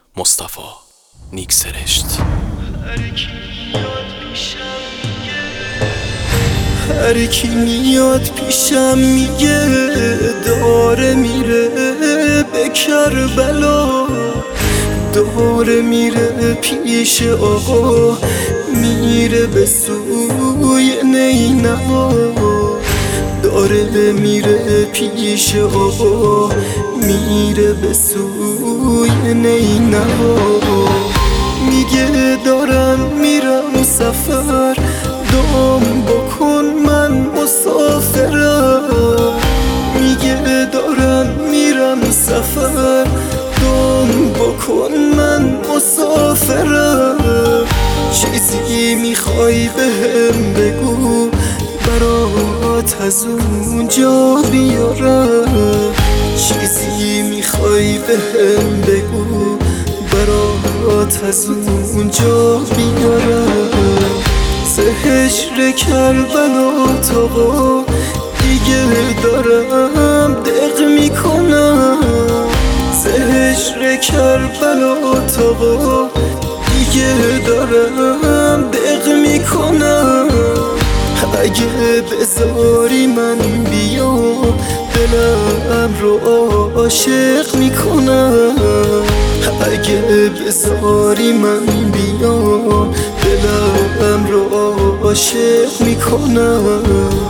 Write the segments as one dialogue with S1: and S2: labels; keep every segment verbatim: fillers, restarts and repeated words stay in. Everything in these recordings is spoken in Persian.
S1: مصطفی نیک سرشت.
S2: هر کی میاد پیشم میگه داره میره به کربلا، داره میره پیش آقا، میره به سوی نینوا، داره میره پیش آقا، میره به سوی نینوا. میگه دارم میرم سفر، دام بکن من مسافرم. میگه دارم میرم سفر، دام بکن من مسافرم. چیزی میخوای بهم بگو برات از اونجا بیارم، چیزی میخوای بهم بگو برات از اونجا بیارم. سهشر کربلا تا دیگه دارم دق میکنم، سهشر کربلا تا دیگه دارم دق میکنم. اگه بذاری من بیام دلم رو عاشق میکنم، اگه بذاری من بیام دلم رو عاشق میکنم.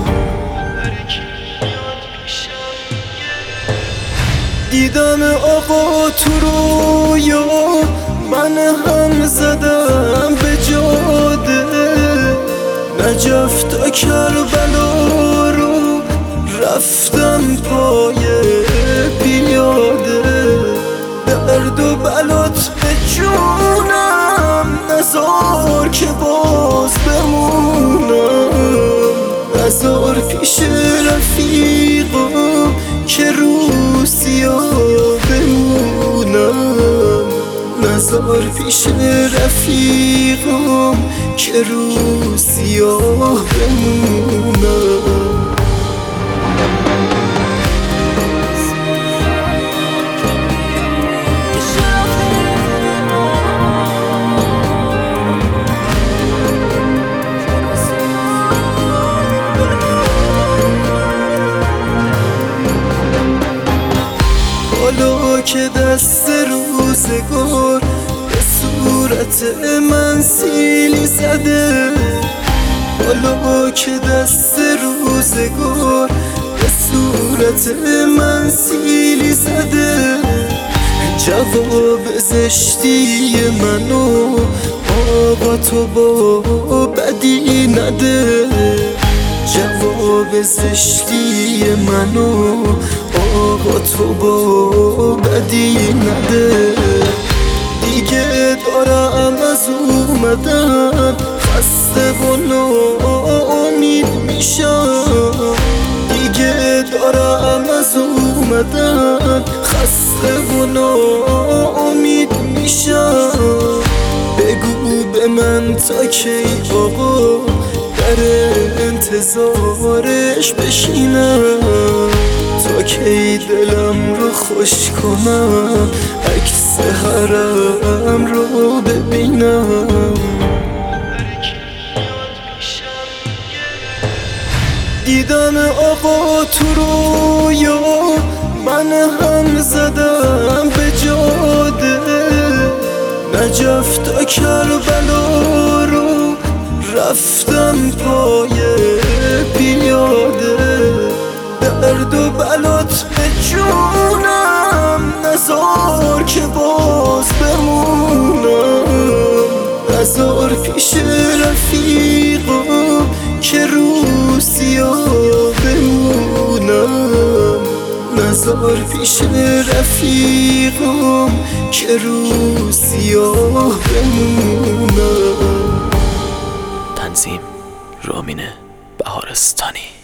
S2: دیدم آقا تو رویا، من هم زدم به جاده، نجف تا کربلا رو رفتم پای پیاده. درد و بلات به جونم نزار که باز بمونم، نزار پیش رفیقم که رو سیاه بمونم، نزار پیش رفیقم که رو سیاه بمونم. حالا که دست روزگار به صورت من سیلی زده، حالا که دست روزگار به صورت من سیلی زده، جواب زشتی منو آقا تو با بدی نده، جواب زشتی منو آقا تو با بدی نده. دیگه دارم از اومدن خسته و ناامید میشم، دیگه دارم از اومدن خسته و ناامید میشم. بگو به من تا کی آقا در انتظارش بشینم، تا کی دلم رو خوش کنم عکس حرم رو ببینم. دیدم آقا تو رویا، من هم زدم به جاده، نجف تا کربلا رو رفتم پای پیاده. درد و بلات به جونم نزار که باز بمونم، نزار پیش رفیقم که رو سیاه بمونم، نزار پیش رفیقم که رو سیاه بمونم.
S1: تنظیم رامین بهارستانی.